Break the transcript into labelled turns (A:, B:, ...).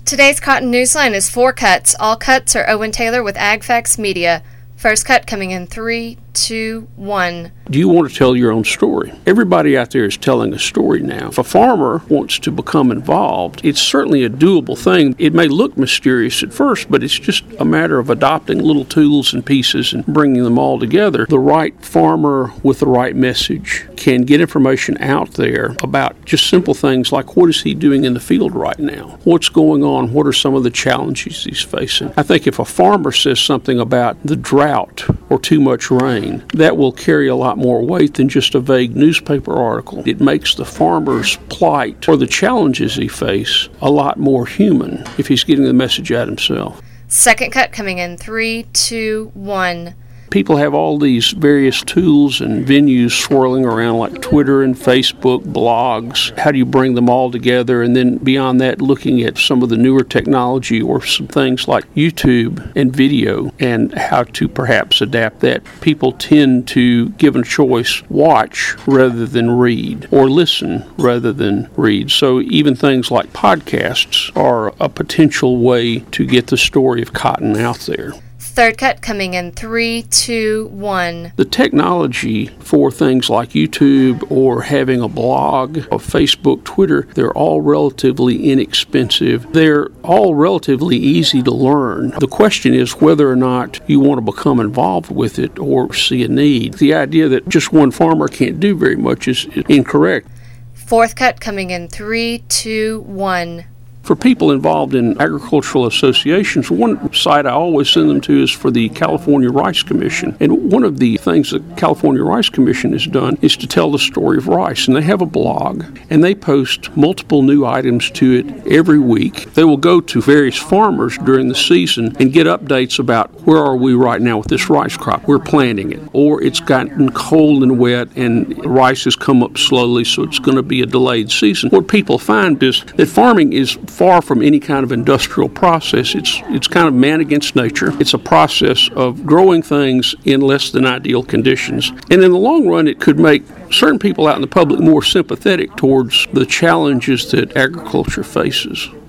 A: Today's Cotton Newsline is 4 cuts. All cuts are Owen Taylor with AgFacts Media. First cut coming in 3, 2, 1.
B: Do you want to tell your own story? Everybody out there is telling a story now. If a farmer wants to become involved, it's certainly a doable thing. It may look mysterious at first, but it's just a matter of adopting little tools and pieces and bringing them all together. The right farmer with the right message can get information out there about just simple things like what is he doing in the field right now? What's going on? What are some of the challenges he's facing? I think if a farmer says something about the drought or too much rain, that will carry a lot more weight than just a vague newspaper article. It makes the farmer's plight or the challenges he faces a lot more human if he's getting the message out himself.
A: Second cut coming in 3, 2, 1.
B: People have all these various tools and venues swirling around like Twitter and Facebook, blogs. How do you bring them all together? And then beyond that, looking at some of the newer technology or some things like YouTube and video and how to perhaps adapt that. People tend to, given a choice, watch rather than read or listen rather than read. So even things like podcasts are a potential way to get the story of cotton out there.
A: Third cut coming in 3, 2, 1.
B: The technology for things like YouTube or having a blog or Facebook, Twitter, they're all relatively inexpensive. They're all relatively easy to learn. The question is whether or not you want to become involved with it or see a need. The idea that just one farmer can't do very much is incorrect.
A: Fourth cut coming in 3, 2, 1.
B: For people involved in agricultural associations, one site I always send them to is for the California Rice Commission. And one of the things the California Rice Commission has done is to tell the story of rice. And they have a blog, and they post multiple new items to it every week. They will go to various farmers during the season and get updates about where are we right now with this rice crop. We're planting it. Or it's gotten cold and wet, and rice has come up slowly, so it's going to be a delayed season. What people find is that farming is far from any kind of industrial process. It's kind of man against nature. It's a process of growing things in less than ideal conditions. And in the long run, it could make certain people out in the public more sympathetic towards the challenges that agriculture faces.